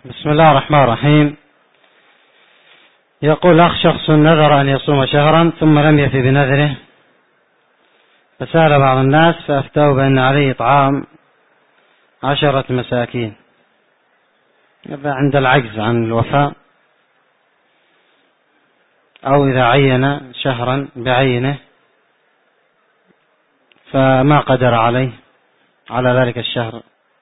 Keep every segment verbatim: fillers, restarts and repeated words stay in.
بسم الله الرحمن الرحيم. يقول أخ شخص نذر أن يصوم شهرا ثم لم يفي بنذره، فسأل بعض الناس فأفتوا بأن عليه إطعام عشرة مساكين عند العجز عن الوفاء، أو إذا عين شهرا بعينه فما قدر عليه على ذلك الشهر.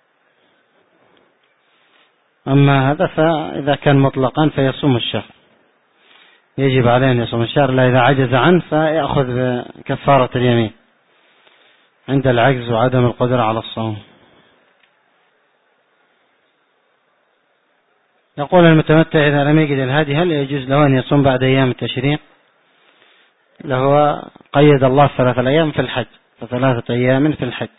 أما هذا فإذا كان مطلقا فيصوم الشهر، يجب عليه أن يصوم الشهر، لا إذا عجز عنه فيأخذ بكفارة اليمين عند العجز وعدم القدرة على الصوم. يقول المتمتع إذا لم يجد الهدي هل يجوز له أن يصوم بعد أيام التشريق؟ له قيد الله ثلاثة الأيام في الحج، فثلاثة أيام في الحج،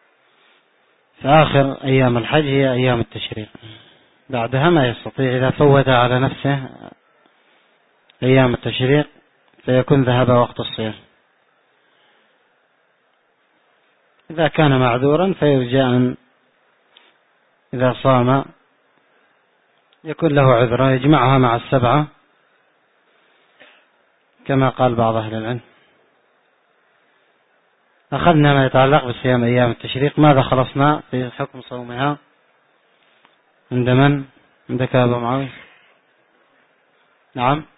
فآخر أيام الحج هي أيام التشريق، بعدها ما يستطيع. إذا فوت على نفسه أيام التشريق فيكون ذهب وقت الصيام. إذا كان معذورا فيرجى أن إذا صام يكون له عذرا يجمعها مع السبعة كما قال بعض أهل العلم. أخذنا ما يتعلق بصيام أيام التشريق. ماذا خلصنا في حكم صومها عند من؟ عندك أبو معاوية؟ نعم،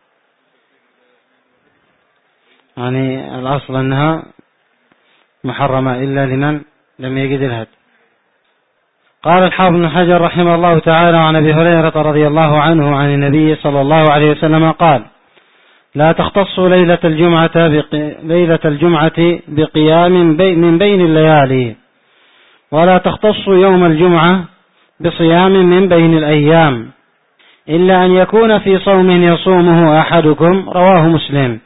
يعني الأصل أنها محرمة إلا لمن لم يجد الهدي. قال الحافظ ابن حجر رحمه الله تعالى عن أبي هريرة رضي الله عنه عن النبي صلى الله عليه وسلم قال: لا تختص ليلة الجمعة بقي... ليلة الجمعة بقيام من بين الليالي، ولا تختص يوم الجمعة بصيام من بين الأيام، إلا أن يكون في صوم يصومه أحدكم. رواه مسلم.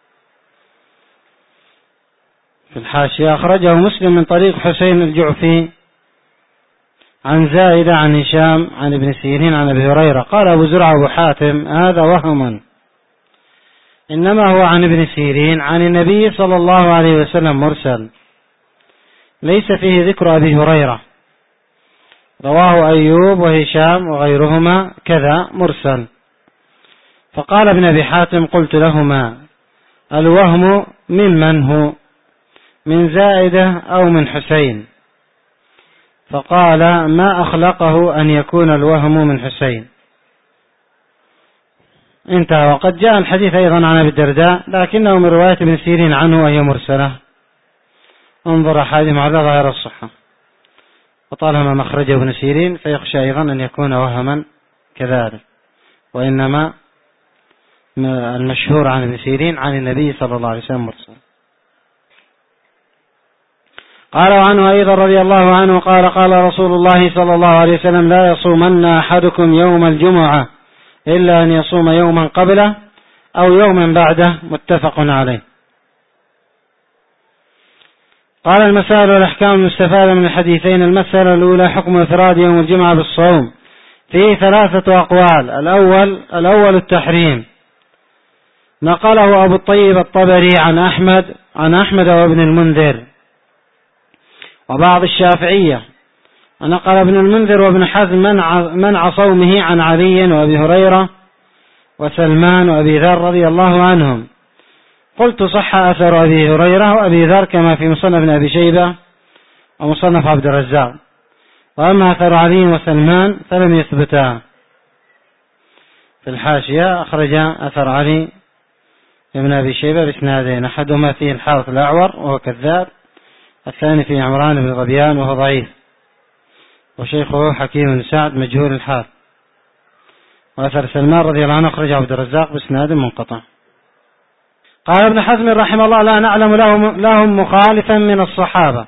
في الحاشية أخرجه مسلم من طريق حسين الجعفي عن زائدة عن هشام عن ابن سيرين عن أبي هريرة. قال أبو زرعة أبو حاتم: هذا وهم، إنما هو عن ابن سيرين عن النبي صلى الله عليه وسلم مرسل، ليس فيه ذكر أبي هريرة. رواه أيوب وهشام وغيرهما كذا مرسل. فقال ابن أبي حاتم: قلت لهما: الوهم ممن هو، من زائدة أو من حسين؟ فقال: ما أخلقه أن يكون الوهم من حسين. انتهى. وقد جاء الحديث أيضا عن أبي الدرداء لكنه من رواية ابن سيرين عنه وهي مرسلة. انظر أحاديث على ظاهر الصحة، وطالما مخرجه ابن سيرين فيخشى أيضا أن يكون وهما كذلك، وإنما المشهور عن ابن سيرين عن النبي صلى الله عليه وسلم مرسل. قال عنه أيضا رضي الله عنه قال: قال رسول الله صلى الله عليه وسلم: لا يصومن أحدكم يوم الجمعة إلا أن يصوم يوما قبله أو يوما بعده. متفق عليه. قال: المسائل والأحكام المستفادة من الحديثين. المسألة الأولى: حكم إفراد يوم الجمعة بالصوم. فيه ثلاثة أقوال. الأول الأول التحريم، نقله أبو الطيب الطبري عن أحمد عن أحمد وابن المنذر وبعض الشافعية، ونقل ابن المنذر وابن حزم منع, منع صومه عن علي وأبي هريرة وسلمان وأبي ذر رضي الله عنهم. قلت: صح أثر أبي هريرة وأبي ذر كما في مصنف ابن أبي شيبة ومصنف عبد الرزاق، وأما أثر علي وسلمان فلم يثبتا. في الحاشية أخرج أثر علي ابن أبي شيبة بإسنادين، أحدهما فيه الحارث الأعور وهو كذاب، الثاني فيه عمران بن غبيان وهو ضعيف، وشيخه حكيم بن سعد مجهول الحال. وأثر سلمان رضي الله عنه أخرجه عبد الرزاق بإسناد منقطع. قال ابن حزم رحمه الله: لا نعلم لهم, لهم مخالفا من الصحابة،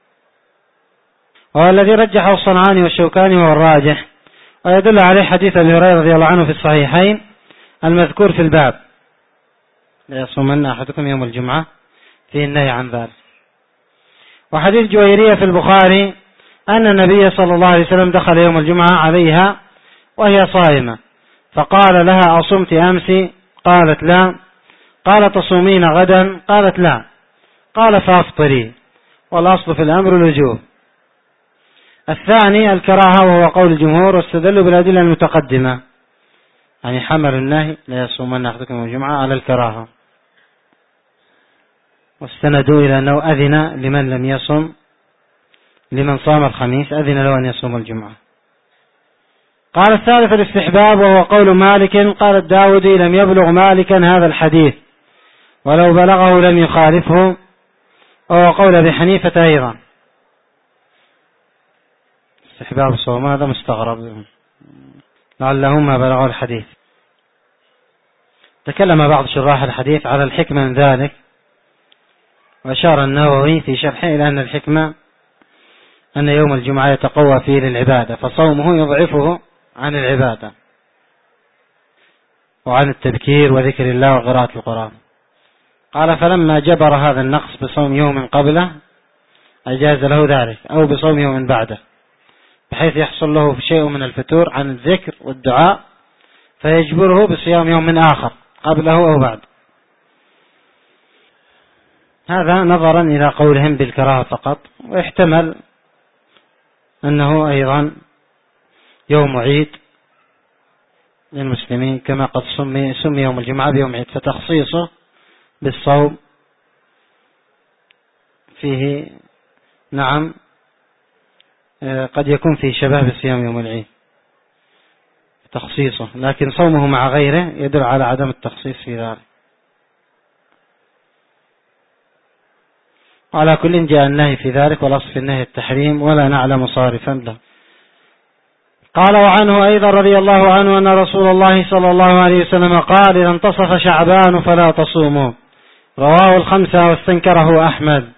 وهو الذي رجحه الصنعاني والشوكاني وهو الراجح، ويدل عليه حديث أبي هريرة رضي الله عنه في الصحيحين المذكور في الباب: لا يصومن أحدكم يوم الجمعة، فيه النهي عن ذلك. وحديث جويرية في البخاري أن النبي صلى الله عليه وسلم دخل يوم الجمعة عليها وهي صائمة، فقال لها: أصمت أمس؟ قالت: لا. قال: تصومين غدا؟ قالت: لا. قال: فافطري. والأصل في الأمر الوجوب. الثاني الكراهة وهو قول الجمهور، واستدلوا بالأدلة المتقدمة، يعني حمل النهي لا يصومن أحدكم يوم الجمعة على الكراهة، واستندوا إلى أنه أذن لمن لم يصم، لمن صام الخميس أذن له أن يصوم الجمعة. قال الثالث الاستحباب وهو قول مالك، قال الداودي لم يبلغ مالكا هذا الحديث، ولو بلغه لم يخالفه، وهو قول أبي حنيفة أيضا. استحباب الصوم هذا مستغرب، لعلهم ما بلغوا الحديث. تكلم بعض شراح الحديث على الحكمة من ذلك، وأشار النووي في شرحه إلى أن الحكمة أن يوم الجمعة يتقوى فيه للعبادة، فصومه يضعفه عن العبادة وعن التذكير وذكر الله وقراءة القرآن. قال فلما جبر هذا النقص بصوم يوم قبله أجاز له ذلك، أو بصوم يوم بعده، بحيث يحصل له شيء من الفتور عن الذكر والدعاء، فيجبره بصيام يوم من آخر قبله أو بعد. هذا نظرا إلى قولهم بالكراهة فقط، ويحتمل أنه أيضا يوم عيد للمسلمين، كما قد سمي, سمي يوم الجمعة بيوم عيد، فتخصيصه بالصوم فيه نعم قد يكون فيه شبه بصيام يوم العيد تخصيصه، لكن صومه مع غيره يدل على عدم التخصيص في ذلك. على كل جاء النهي في ذلك، والأصل في النهي التحريم، ولا نعلم صارفا له. قال وعنه أيضا رضي الله عنه أن رسول الله صلى الله عليه وسلم قال إذا انتصف شعبان فلا تصوموا، رواه الخمسة واستنكره أحمد.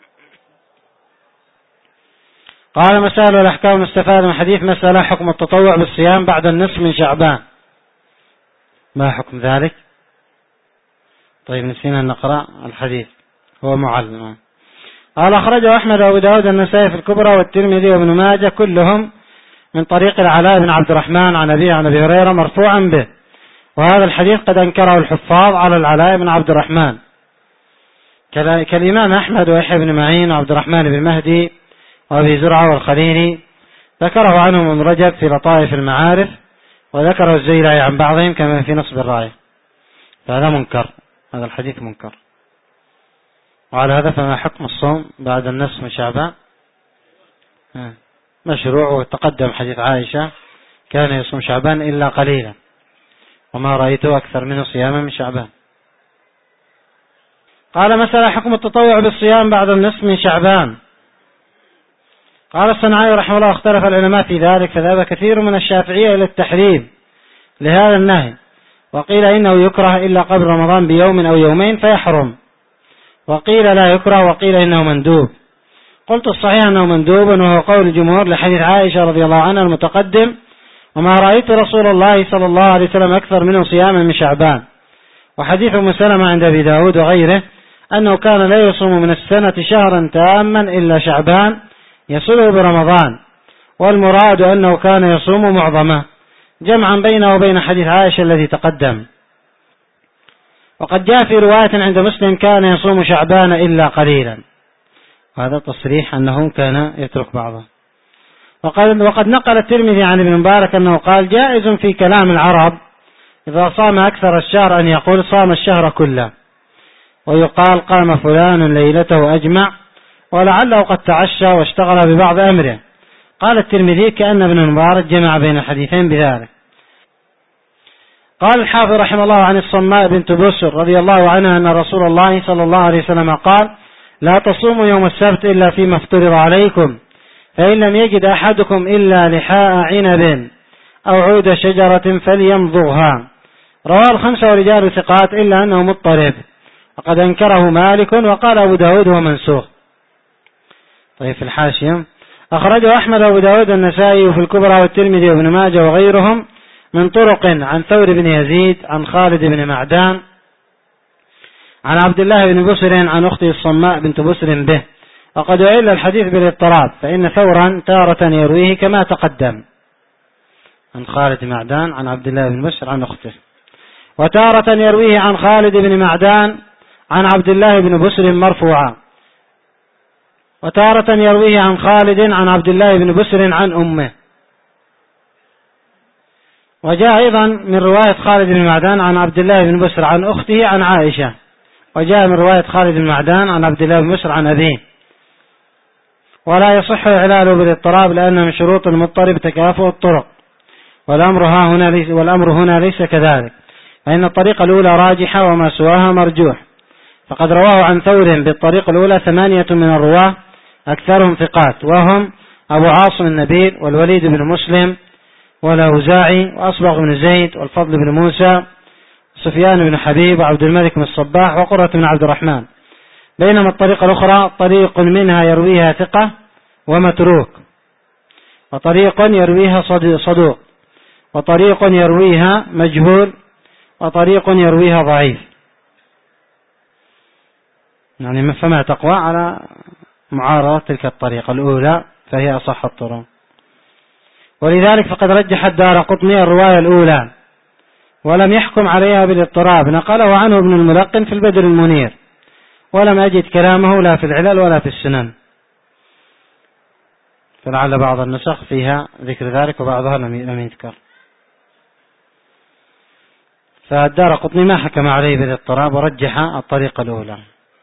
قال مسائل الأحكام المستفادة من حديث، مسألة حكم التطوع بالصيام بعد النصف من شعبان، ما حكم ذلك؟ طيب نسينا أن نقرأ الحديث، هو معلم. قال أخرجه أحمد وأبو داود النسائي في الكبرى والترمذي وابن ماجه كلهم من طريق العلاء بن عبد الرحمن عن أبيه عن أبي هريرة مرفوعا به، وهذا الحديث قد أنكره الحفاظ على العلاء بن عبد الرحمن كالإمام أحمد ويحيى بن معين وعبد الرحمن بن مهدي وأبي زرعة والخليلي، ذكره عنهم ابن رجب في لطائف المعارف، وذكره الزيلعي عن بعضهم كما في نصب الراية. فهذا منكر، هذا الحديث منكر. وعلى هذا فما حكم الصوم بعد النصف من شعبان؟ مشروع، وتقدم حديث عائشة كان يصوم شعبان إلا قليلا، وما رأيته أكثر منه صياما من شعبان. قال مسألة حكم التطوع بالصيام بعد النصف من شعبان. قال الصنعاني رحمه الله اختلف العلماء في ذلك، فذهب كثير من الشافعية إلى التحريم لهذا النهي، وقيل إنه يكره إلا قبل رمضان بيوم أو يومين فيحرم، وقيل لا يكره، وقيل إنه مندوب. قلت الصحيح أنه مندوب، وهو قول الجمهور لحديث عائشة رضي الله عنها المتقدم، وما رأيت رسول الله صلى الله عليه وسلم أكثر منه صياما من شعبان. وحديث أم سلمة عند أبي داود وغيره أنه كان لا يصوم من السنة شهرا تاما إلا شعبان يصله برمضان، والمراد أنه كان يصوم معظمه، جمعا بينه وبين حديث عائشة الذي تقدم. وقد جاء في رواية عند مسلم كان يصوم شعبان إلا قليلا، هذا تصريح أنه كان يترك بعضه. وقد, وقد نقل الترمذي عن ابن مبارك أنه قال جائز في كلام العرب إذا صام أكثر الشهر أن يقول صام الشهر كله، ويقال قام فلان ليلته أجمع، ولعله قد تعشى واشتغل ببعض أمره. قال الترمذي كأن ابن مبارك جمع بين الحديثين بذلك. قال الحافظ رحمه الله عن الصماء بنت بسر رضي الله عنها أن رسول الله صلى الله عليه وسلم قال لا تصوموا يوم السبت إلا فيما افترض عليكم، فإن لم يجد أحدكم إلا لحاء عنب أو عود شجرة فليمضغها. رواه الخمسة ورجال ثقات إلا أنه مضطرب، وقد أنكره مالك، وقال أبو داود هو منسوخ. طيب في الحاشية أخرجه أحمد وأبو داود النسائي في الكبرى والترمذي وابن ماجه وغيرهم من طرق عن ثور بن يزيد عن خالد بن معدان عن عبد الله بن بسر عن أخته الصماء بنت بسر به، وقد أعل الحديث بالاضطراب، فإن ثورا تارة يرويه كما تقدم عن خالد بن معدان عن عبد الله بن بسر عن أخته، وتارة يرويه عن خالد بن معدان عن عبد الله بن بسر مرفوعا. وتارة يرويه عن خالد عن عبد الله بن بسر عن أمه. وجاء أيضا من رواية خالد بن معدان عن عبد الله بن بسر عن أخته عن عائشة. وجاء من رواية خالد بن معدان عن عبد الله بن بسر عن أبيه. ولا يصح إعلاله بالاضطراب لأن من شروط المضطرب تكافؤ الطرق، والأمر ها هنا ليس والأمر هنا ليس كذلك، فإن الطريقة الأولى راجحة وما سواها مرجوح. فقد رواه عن ثور بالطريقة الأولى ثمانية من الرواة أكثرهم ثقات، وهم أبو عاصم النبيل والوليد بن مسلم والأوزاعي وأصبغ بن زيد والفضل بن موسى سفيان بن حبيب وعبد الملك بن الصباح وقرة بن عبد الرحمن. بينما الطريقة الأخرى طريق منها يرويها ثقة ومتروك، وطريق يرويها صدوق، وطريق يرويها مجهول، وطريق يرويها ضعيف. يعني فما تقوى على معارضة تلك الطريقة الأولى فهي أصح الطرق. ولذلك فقد رجح الدارقطني الرواية الأولى ولم يحكم عليها بالاضطراب، نقله عنه ابن الملقن في البدر المنير، ولم أجد كلامه لا في العلل ولا في السنن، فلعل بعض النسخ فيها ذكر ذلك وبعضها لم يذكر. فالدارقطني ما حكم عليه بالاضطراب ورجح الطريقة الأولى.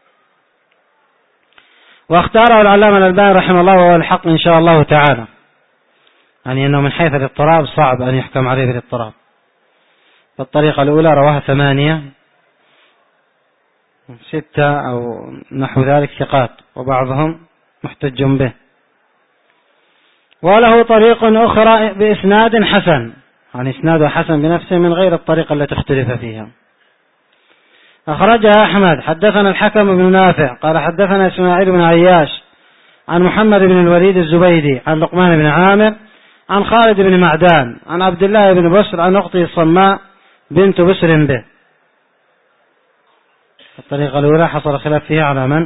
واختاره العلامة الألباني رحمه الله وهو الحق إن شاء الله تعالى، يعني أنه من حيث الاضطراب صعب أن يحكم عليه بالاضطراب. فالطريقة الأولى رواها ثمانية ستة أو نحو ذلك ثقات، وبعضهم محتج به. وله طريق أخرى بإسناد حسن، يعني إسناده حسن بنفسه من غير الطريقة التي اختلف فيها. أخرجها أحمد. حدثنا الحكم بن نافع قال حدثنا إسماعيل بن عياش عن محمد بن الوليد الزبيدي عن لقمان بن عامر عن خالد بن معدان عن عبد الله بن بسر عن أخته الصماء بنت بسر به. الطريقة الأولى حصل خلاف فيها على من؟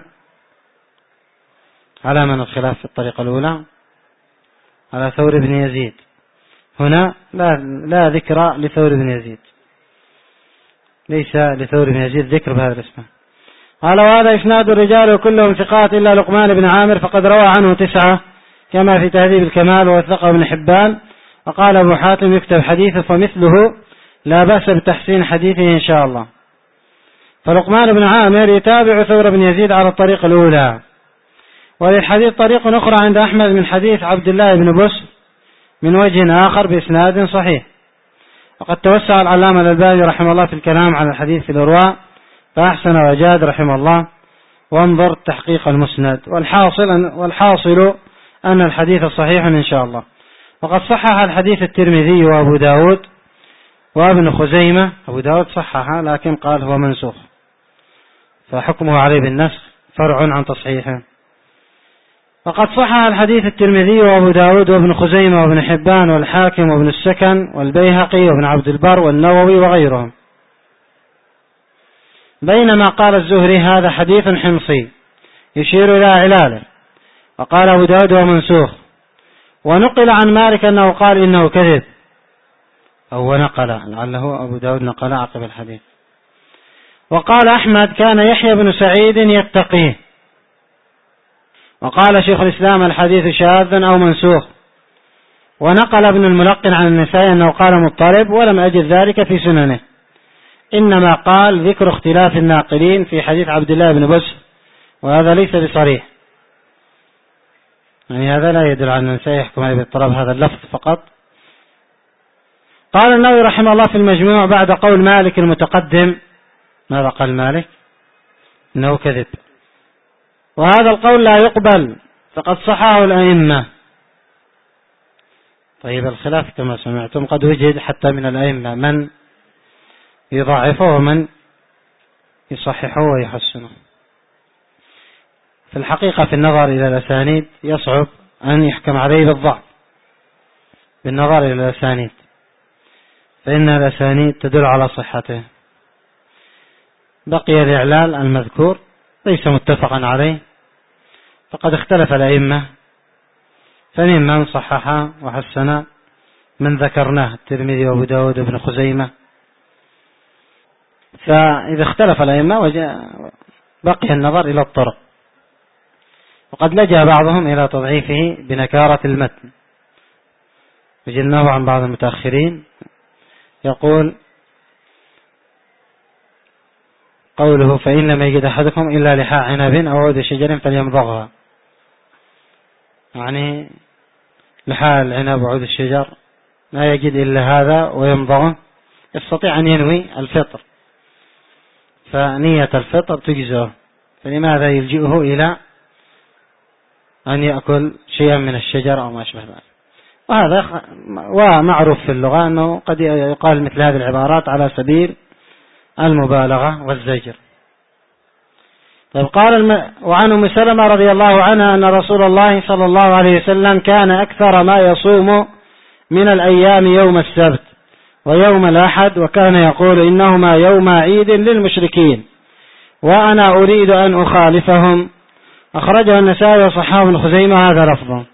على من الخلاف في الطريقة الأولى؟ على ثور بن يزيد. هنا لا, لا ذكر لثور بن يزيد، ليس لثور بن يزيد ذكر بهذا الاسم. قال وهذا إسناد الرجال كلهم ثقات إلا لقمان بن عامر فقد روى عنه تسعة كما في تهذيب الكمال ووثقه ابن حبان. وقال أبو حاتم يكتب حديثه فمثله لا بأس بتحسين حديثه إن شاء الله. فلقمان بن عامر يتابع ثور بن يزيد على الطريق الأولى. وللحديث طريق أخرى عند أحمد من حديث عبد الله بن بسر من وجه آخر بإسناد صحيح. وقد توسع العلامة الألباني رحمه الله في الكلام على الحديث في الإرواء فأحسن وجاد رحمه الله، وانظر تحقيق المسند. والحاصل والحاصل أن الحديث صحيح إن شاء الله. وقد صحح الحديث الترمذي وأبو داود وابن خزيمة. أبو داود صححه لكن قال هو منسوخ، فحكمه عليه بالنسخ فرع عن تصحيحه. وقد صحح الحديث الترمذي وأبو داود وابن خزيمة وابن حبان والحاكم وابن السكن والبيهقي وابن عبد البر والنووي وغيرهم. بينما قال الزهري هذا حديث حمصي يشير إلى علاله. وقال أبو داود هو منسوخ. ونقل عن مالك أنه قال إنه كذب، أو نقل لعله أبو داود نقل عقب الحديث. وقال أحمد كان يحيى بن سعيد يتقيه. وقال شيخ الإسلام الحديث شاذ أو منسوخ. ونقل ابن الملقن عن النسائي أنه قال مضطرب ولم أجد ذلك في سننه، إنما قال ذكر اختلاف الناقلين في حديث عبد الله بن بسر، وهذا ليس بصريح، يعني هذا لا يدل على أن النسائي يحكم عليه باضطراب هذا اللفظ فقط. قال النووي رحمه الله في المجموع بعد قول مالك المتقدم، ماذا قال مالك؟ إنه كذب، وهذا القول لا يقبل فقد صححه الأئمة. طيب الخلاف كما سمعتم قد وجد حتى من الأئمة من يضعفه ومن يصححه ويحسنه. في الحقيقة في النظر إلى الأسانيد يصعب أن يحكم عليه بالضعف بالنظر إلى الأسانيد، فإن الأسانيد تدل على صحته. بقي الإعلال المذكور ليس متفقا عليه، فقد اختلف الأئمة، فممن صحح وحسن من ذكرناه الترمذي وابو داود وابن خزيمة. فإذا اختلف الأئمة بقي النظر إلى الطرق. وقد لجأ بعضهم إلى تضعيفه بنكارة المتن، وجدناه عن بعض المتأخرين يقول قوله فإن لم يجد أحدكم إلا لحاء عنب أو عود شجر فليمضغها، يعني لحاء العنب وعود الشجر لا يجد إلا هذا ويمضغه، يستطيع أن ينوي الفطر، فنية الفطر تجزئه، فلماذا يلجئه إلى أن يأكل شيئا من الشجر أو ما أشبه ذلك؟ وهذا ومعروف في اللغة أنه قد يقال مثل هذه العبارات على سبيل المبالغة والزجر. طيب قال الم... وعن أم سلمة رضي الله عنها أن رسول الله صلى الله عليه وسلم كان أكثر ما يصوم من الأيام يوم السبت ويوم الأحد، وكان يقول إنهما يوم عيد للمشركين وأنا أريد أن أخالفهم. أخرجه النسائي وصححه ابن خزيمة، هذا لفظه.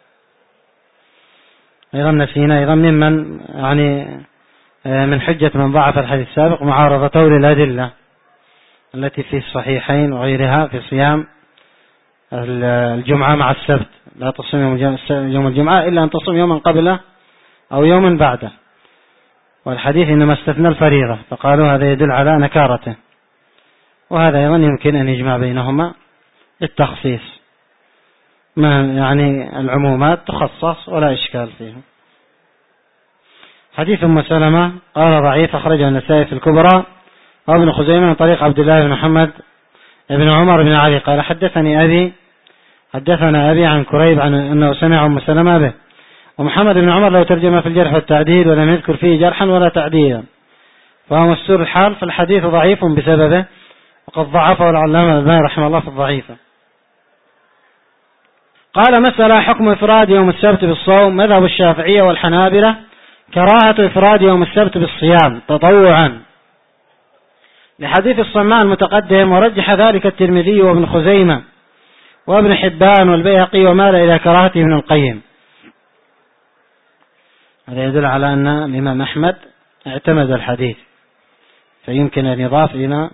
أيضا نسينا أيضا ممن يعني من حجة من ضعف الحديث السابق معارضته للأدلة التي في الصحيحين وغيرها في صيام الجمعة مع السبت، لا تصوم يوم الجمعة إلا أن تصوم يوما قبله أو يوما بعده، والحديث إنما استثنى الفريضة، فقالوا هذا يدل على نكارته، وهذا أيضا يمكن أن يجمع بينهما التخصيص، ما يعني العمومات تخصص ولا إشكال فيه. حديث أم سلمة قال ضعيف، أخرجه النسائي في الكبرى وابن خزيمة من طريق عبد الله بن محمد بن عمر بن علي قال حدثني أبي حدثنا أبي عن كريب عن أنه سمع أم سلمة به. ومحمد بن عمر لو ترجم في الجرح والتعديل ولم يذكر فيه جرحا ولا تعديلا، فهو مستور الحال، فالحديث ضعيف بسببه، وقد ضعفه العلامة الألباني رحمه الله في الضعيفة. قال مسألة حكم إفراد يوم السبت بالصوم. مذهب الشافعية والحنابلة كراهة إفراد يوم السبت بالصيام تطوعا لحديث الصمان المتقدم، ورجح ذلك الترمذي وابن خزيمة وابن حبان والبيهقي ومال إلى كراهته ابن القيم. هذا يدل على أن الإمام أحمد اعتمد الحديث، فيمكن أن يضاف إلى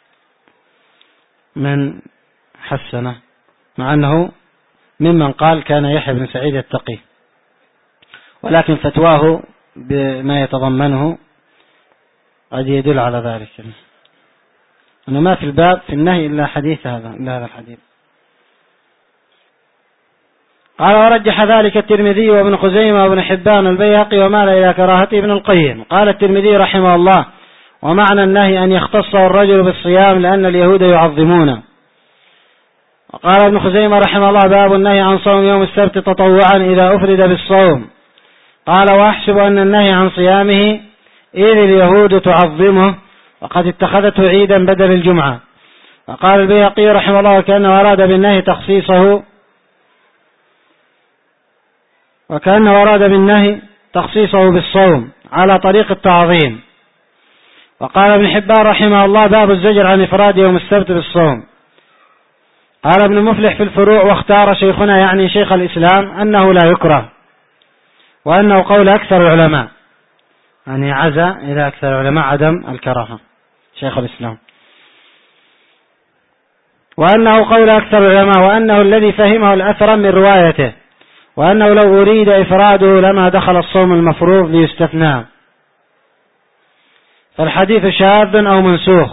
من حسنه، مع أنه ممن قال كان يحيى بن سعيد التقي، ولكن فتواه بما يتضمنه قد يدل على ذلك، أنه ما في الباب في النهي إلا حديث هذا إلا هذا الحديث. قال ورجح ذلك الترمذي وابن خزيمة وابن حبان البيهقي ومال إلى كراهته ابن القيم. قال الترمذي رحمه الله ومعنى النهي أن يختصه الرجل بالصيام لأن اليهود يعظمونه. وقال ابن خزيمة رحمه الله باب النهي عن صوم يوم السبت تطوعا إذا أفرد بالصوم. قال وأحسب أن النهي عن صيامه إذ اليهود تعظمه وقد اتخذته عيدا بدل الجمعة. وقال البيهقي رحمه الله وكأنه أراد بالنهي تخصيصه وكأنه أراد بالنهي تخصيصه بالصوم على طريق التعظيم. وقال ابن حبان رحمه الله باب الزجر عن إفراد يوم السبت بالصوم. قال ابن مفلح في الفروع واختار شيخنا يعني شيخ الإسلام أنه لا يكره، وأنه قول أكثر العلماء، يعني عزى إلى أكثر العلماء عدم الكراهة شيخ الإسلام، وأنه قول أكثر العلماء، وأنه الذي فهمه الأثر من روايته، وأنه لو أريد إفراده لما دخل الصوم المفروض ليستثنى، فالحديث شاذ أو منسوخ،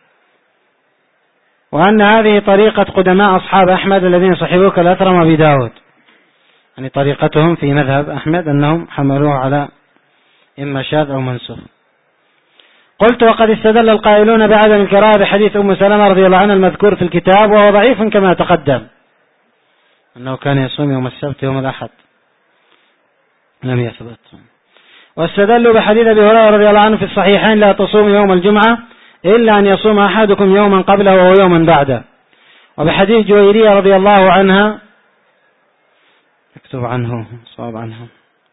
وأن هذه طريقة قدماء أصحاب أحمد الذين صحبوه كالأثرم وأبي داود، يعني طريقتهم في مذهب أحمد أنهم حملوه على إما شاذ أو منسوخ. قلت وقد استدل القائلون بعدم الكراهة بحديث أم سلمة رضي الله عنها المذكور في الكتاب، وهو ضعيف كما تقدم، أنه كان يصوم يوم السبت يوم الأحد لم يثبت. واستدلوا بحديث أبي هريرة رضي الله عنه في الصحيحين لا تصوم يوم الجمعة إلا أن يصوم أحدكم يوما قبله وهو يوما بعده. وبحديث جويرية رضي الله عنها اكتب عنه صواب عنها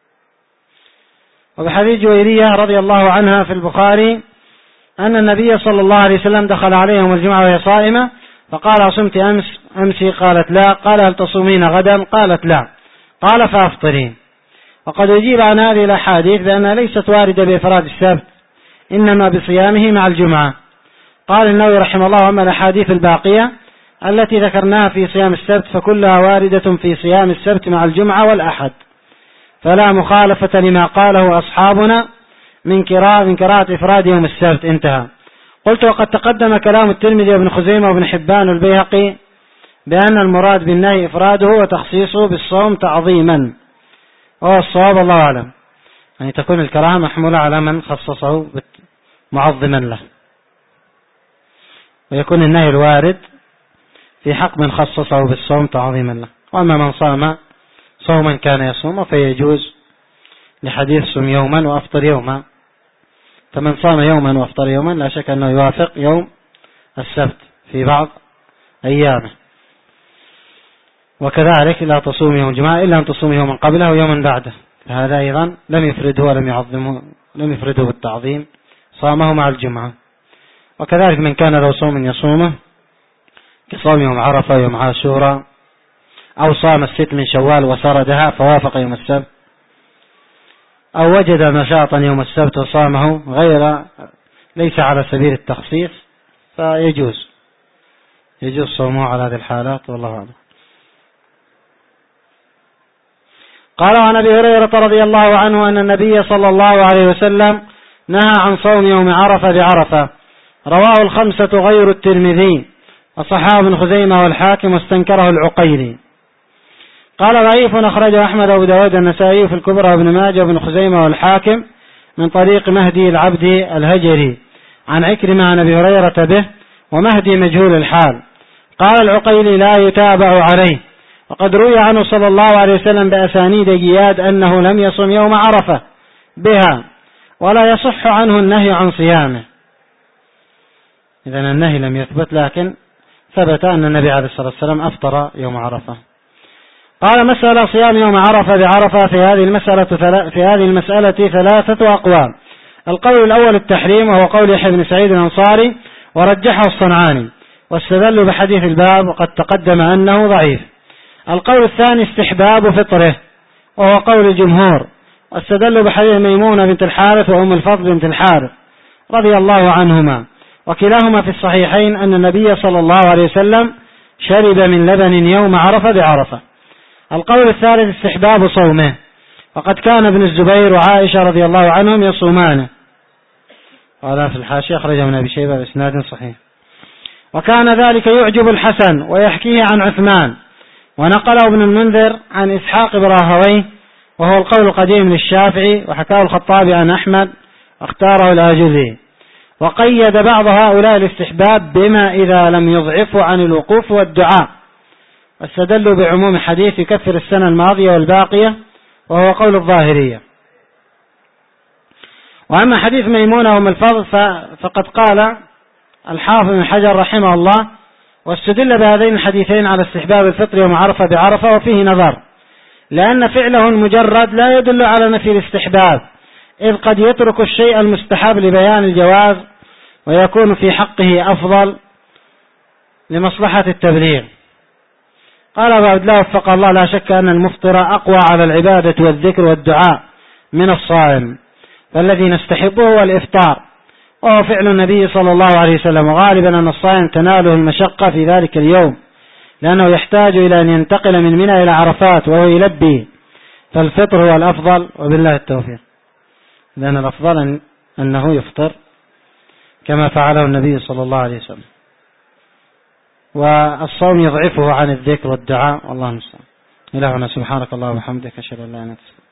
وبحديث جويرية رضي الله عنها في البخاري أن النبي صلى الله عليه وسلم دخل عليه يوم الجمعة وهي صائمة فقال صمت أمس أمسي؟ قالت لا. قال هل تصومين غدا؟ قالت لا. قال فأفطرين. وقد يجيب عن هذه الأحاديث بأنها ليست واردة بإفراد السبت، إنما بصيامه مع الجمعة. قال النووي رحمه الله أما الأحاديث الباقية التي ذكرناها في صيام السبت فكلها واردة في صيام السبت مع الجمعة والأحد، فلا مخالفة لما قاله أصحابنا من قراءة من قراءة إفراد يوم السبت. انتهى. قلت وقد تقدم كلام الترمذي وابن خزيمة وابن حبان والبيهقي بأن المراد بالنهي إفراده وتخصيصه بالصوم تعظيما، وهو الصواب الله أعلم، يعني تكون الكراهة محمولة على من خصصه معظما له، ويكون النهي الوارد في حق من خصصه بالصوم تعظيما له. وأما من صام صوما كان يصوم فيجوز لحديث صم يوما وأفطر يوما، فمن صام يوما وأفطر يوما لا شك أنه يوافق يوم السبت في بعض أيامه. وكذلك لا تصوم يوم الجمعة إلا أن تصوم يوما قبله ويوما بعده، فهذا أيضا لم يفرده ولم يعظمه، لم يفرده بالتعظيم، صامه مع الجمعة. وكذلك من كان له صوم يصومه كصوم يوم عرفة ويوم عاشوراء، أو صام الست من شوال وسردها فوافق يوم السبت، أو وجد نشاطا يوم السبت وصامه غير ليس على سبيل التخصيص فيجوز يجوز صومه على هذه الحالات، والله أعلم. قال عن أبي هريرة رضي الله عنه أن النبي صلى الله عليه وسلم نهى عن صوم يوم عرفة بعرفة، رواه الخمسة غير الترمذي، وصححه ابن خزيمة والحاكم واستنكره العقيلي. قال ضعيف أخرجه أحمد وأبو داود النسائي في الكبرى وابن ماجه وابن خزيمة والحاكم من طريق مهدي العبد الهجري عن عكرمة عن أبي هريرة به، ومهدي مجهول الحال. قال العقيلي لا يتابع عليه، وقد روي عنه صلى الله عليه وسلم بأسانيد جياد أنه لم يصم يوم عرفة بها، ولا يصح عنه النهي عن صيامه. إذن النهي لم يثبت، لكن ثبت أن النبي عليه الصلاة والسلام أفطر يوم عرفة. قال مسألة صيام يوم عرفة بعرفة، في هذه المسألة في هذه المسألة ثلاثة أقوال. القول الأول التحريم، وهو قول يحيى بن سعيد الأنصاري ورجحه الصنعاني، واستدلوا بحديث الباب وقد تقدم أنه ضعيف. القول الثاني استحباب فطره، وهو قول الجمهور، واستدلوا بحديث ميمونة بنت الحارث وأم الفضل بنت الحارث رضي الله عنهما، وكلاهما في الصحيحين أن النبي صلى الله عليه وسلم شرب من لبن يوم عرفة بعرفة. القول الثالث استحباب صومه، وقد كان ابن الزبير وعائشة رضي الله عنهم يصومانه، قال في الحاشية أخرجه من أبي شيبة بإسناد صحيح. وكان ذلك يعجب الحسن ويحكيه عن عثمان، ونقله ابن المنذر عن إسحاق بن راهويه، وهو القول القديم للشافعي، وحكاه الخطابي عن أحمد واختاره الآجري. وقيد بعض هؤلاء الاستحباب بما إذا لم يضعفوا عن الوقوف والدعاء، واستدلوا بعموم حديث يكفر السنة الماضية والباقية، وهو قول الظاهرية. وأما حديث ميمونة وأم الفضل فقد قال الحافظ بن حجر رحمه الله واستدل بهذين الحديثين على استحباب الفطر يوم عرفة بعرفة، وفيه نظر، لأن فعله المجرد لا يدل على نفي الاستحباب، إذ قد يترك الشيء المستحب لبيان الجواز ويكون في حقه أفضل لمصلحة التبليغ. قال أبو عبد الله وفق الله: لا شك أن المفطر أقوى على العبادة والذكر والدعاء من الصائم، فالذي نستحبه هو الإفطار، وهو فعل النبي صلى الله عليه وسلم. وغالبا أن الصائم تناله المشقة في ذلك اليوم، لأنه يحتاج إلى أن ينتقل من منى إلى عرفات وهو يلبي، فالفطر هو الأفضل، وبالله التوفيق. لأن الأفضل أنه يفطر كما فعله النبي صلى الله عليه وسلم، والصوم يضعفه عن الذكر والدعاء، والله المستعان. إلهنا سبحانك اللهم وبحمدك، أشهد أن لا إله إلا أنت.